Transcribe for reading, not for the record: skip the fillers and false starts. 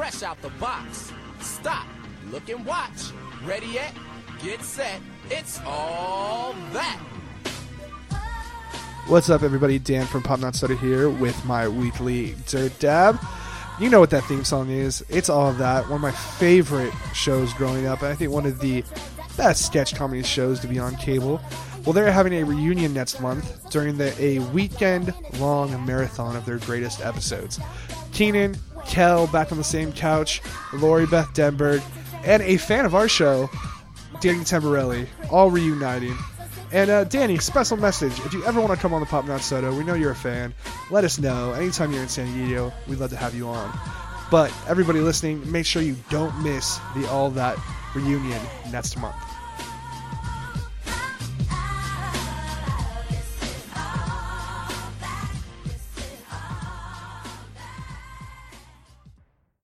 fresh out the box. Stop, look and watch. Ready yet? Get set. It's all that. What's up, everybody? Dan from Pop Not Soda here with my weekly Dirt Dab. You know what that theme song is. It's All of That. One of my favorite shows growing up, and I think one of the best sketch comedy shows to be on cable. Well, they're having a reunion next month during a weekend-long marathon of their greatest episodes. Keenan, Kel back on the same couch, Lori Beth Denberg, and a fan of our show, Danny Tamborelli, all reuniting. And Danny, special message. If you ever want to come on the Pop Not Soda, we know you're a fan. Let us know. Anytime you're in San Diego, we'd love to have you on. But everybody listening, make sure you don't miss the All That reunion next month.